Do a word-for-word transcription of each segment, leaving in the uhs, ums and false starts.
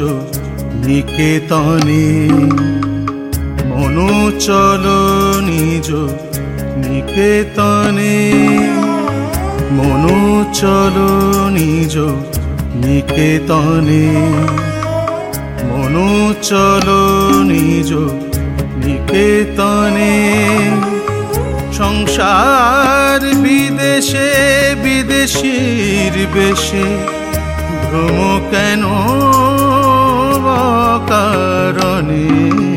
নিকেতনে মনো চলো নিজ নিকেতনে মনো চলো নিজ নিকেতনে মনো চলো নিজ নিকেতনে সংসার বিদেশে বিদেশীর বেশে ভ্রম কেন কারণে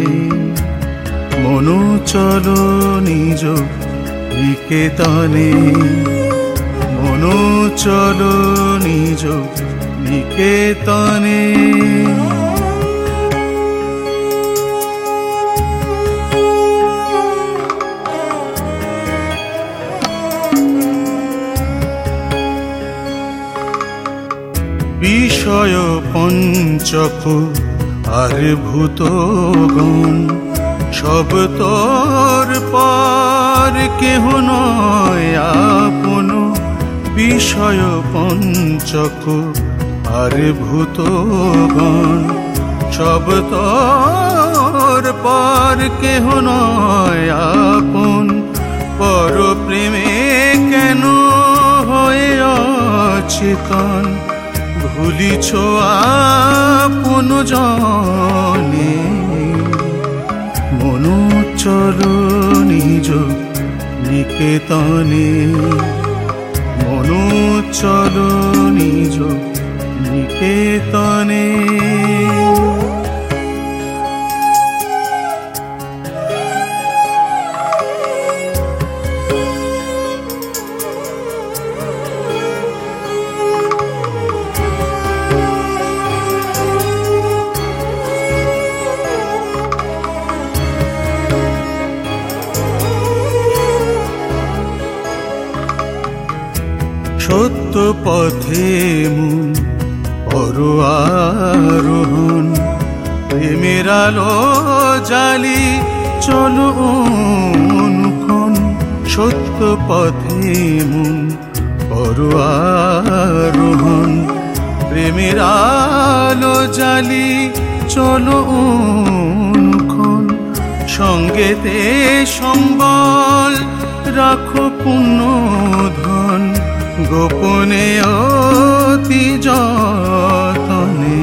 মনো চলো নিজ নিকেতনে মনো চলো নিজ নিকেতনে বিষয় পঞ্চক আর ভূতগণ সব তোর পর কেহ নয় আপন বিষয় পঞ্চক আর ভূতগণ সব তোর পর কেহ নয় আপন পর প্রেমে কেন হয়ে অচেতন ভুলিছ আপন জনে মনো চলো নিজ নিকেতনে মনো চলো নিজ নিকেতনে সত্য পথে মন পর আরোহণ প্রেমের আলো জালি চলো অনুক্ষণ সত্য পথে মন পর আরোহণ প্রেমের আলো জালি চলো অনুক্ষণ সঙ্গেতে সম্বল রাখো পুণ্য ধন গোপনে অতি যতনে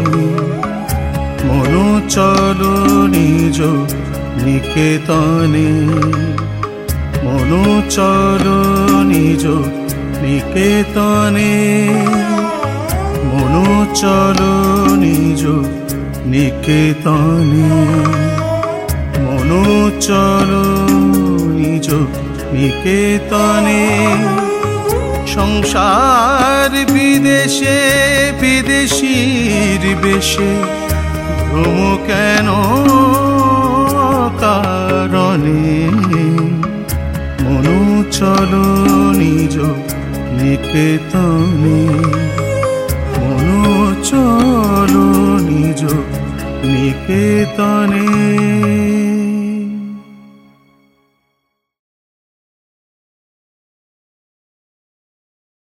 মনো চলো নিজ নিকেতনে মনো চলো নিজ নিকেতনে মনো চলো নিজ নিকেতনে মনো চলো নিজ নিকেতনে সংসার বিদেশে বিদেশীর বেশে ভ্রম কেন কারণে মনো চলো নিজ নিকেতনে মনো চলো নিজ নিকেতনে।